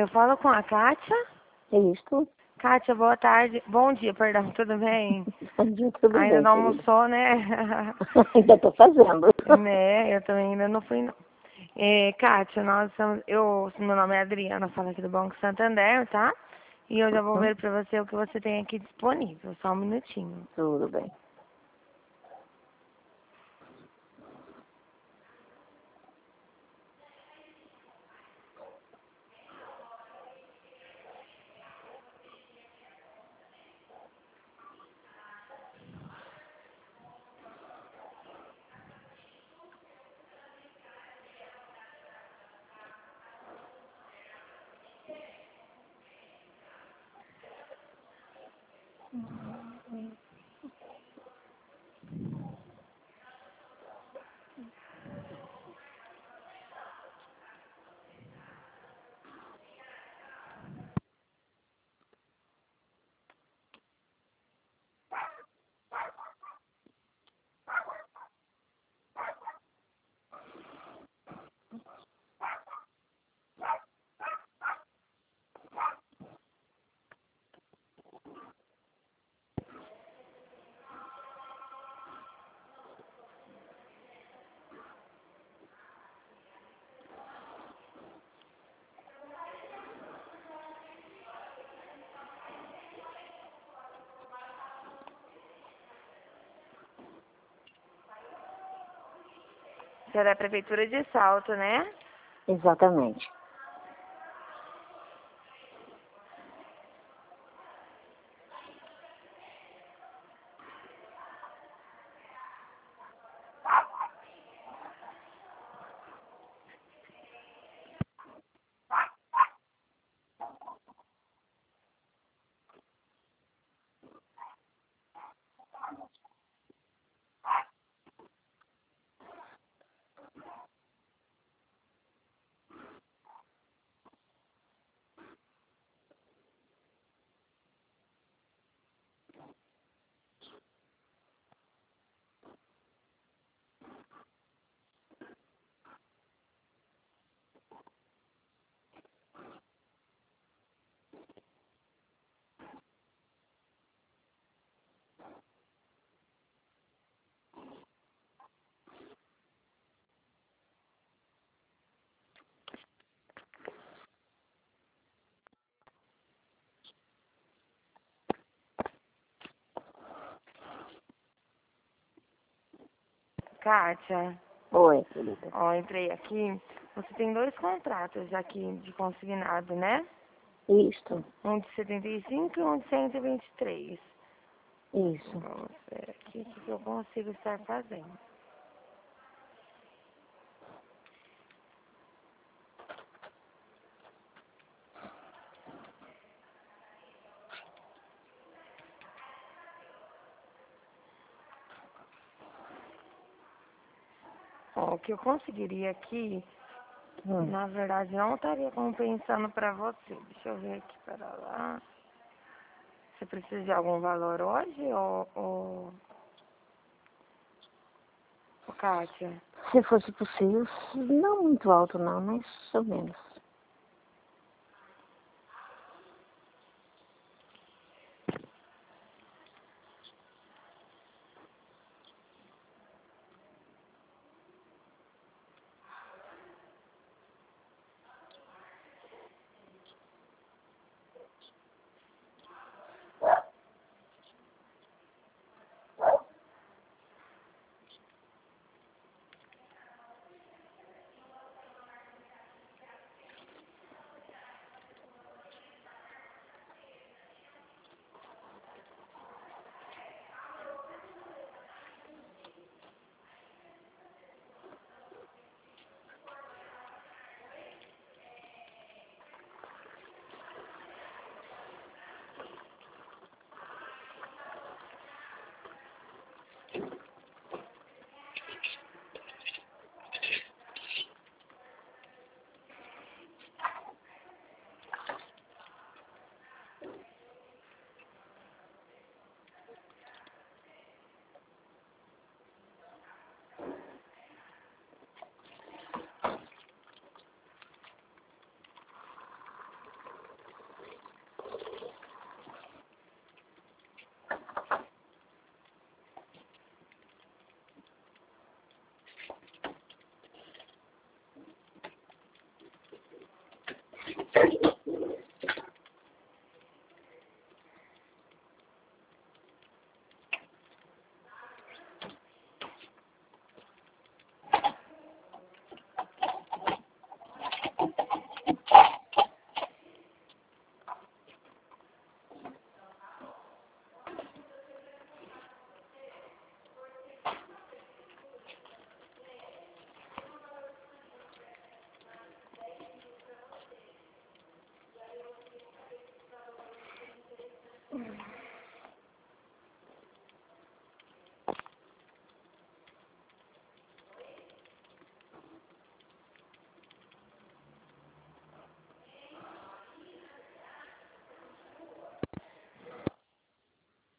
Eu falo com a Kátia. É isto? Kátia, boa tarde. Bom dia, perdão, tudo bem? Bom dia, tudo Ainda bem, não querida? almoçou, né? Ainda estou fazendo. Né, eu também ainda não fui, não. Kátia, meu nome é Adriana, falo aqui do Banco Santander, tá? E eu já vou ver pra você o que você tem aqui disponível, só um minutinho. Tudo bem. Você é da Prefeitura de Salto, né? Exatamente. Kátia, Oi, querida. ó, entrei aqui. Você tem dois contratos aqui de consignado, né? Isto, Um de 75 e um de 123. isso. Vamos ver aqui o que eu consigo estar fazendo. Ó, o que eu conseguiria aqui, na verdade, não estaria compensando pra você. Deixa eu ver aqui para lá. Você precisa de algum valor hoje ou Kátia? Se fosse possível, não muito alto não, mas ou menos.